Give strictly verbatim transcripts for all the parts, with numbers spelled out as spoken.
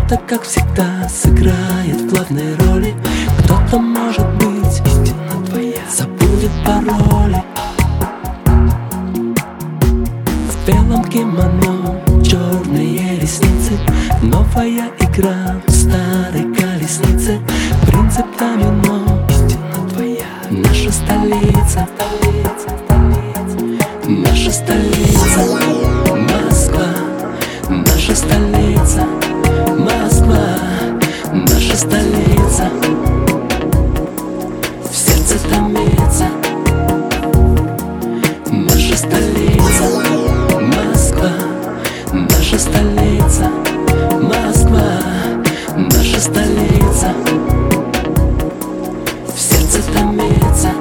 Кто-то, как всегда, сыграет в главной роли, кто-то, может быть, забудет пароли. В белом кимоно, черные ресницы, новая игра в старой колеснице. Принцип домино, наша столица, наша столица, Москва, наша столица, Москва, наша столица. В сердце томится наша столица, Москва, наша столица, Москва, наша столица. В сердце томится.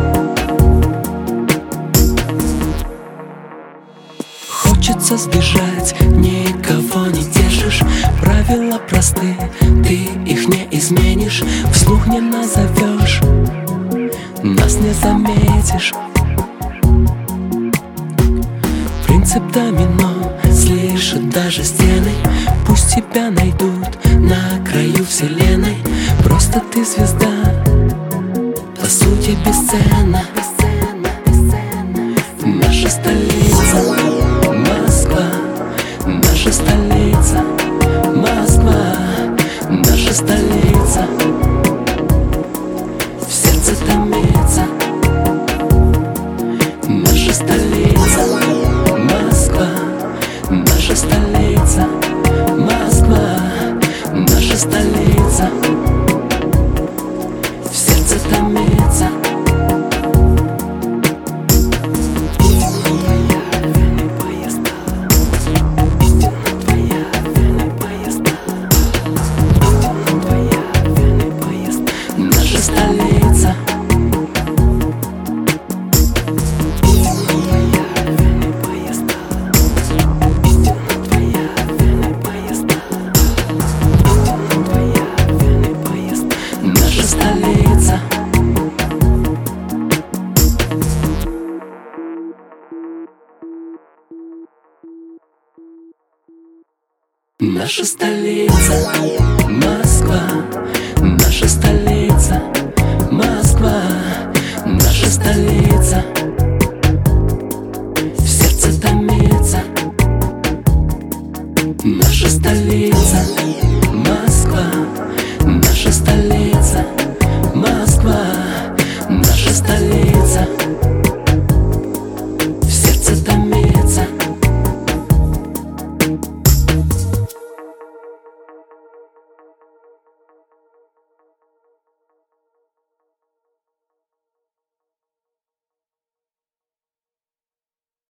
Хочется сбежать, никого не держишь. Правила просты, ты их не изменишь. Вслух не назовешь, нас не заметишь. Принцип домино слышат даже стены. Пусть тебя найдут на краю вселенной. Просто ты звезда, по сути бесценна. Наша столица, Москва, наша столица, Москва, наша столица. В сердце томится наша столица, Москва, наша столица, Москва, наша столица. В сердце томится. Столица. Наша столица. Наша столица, Москва,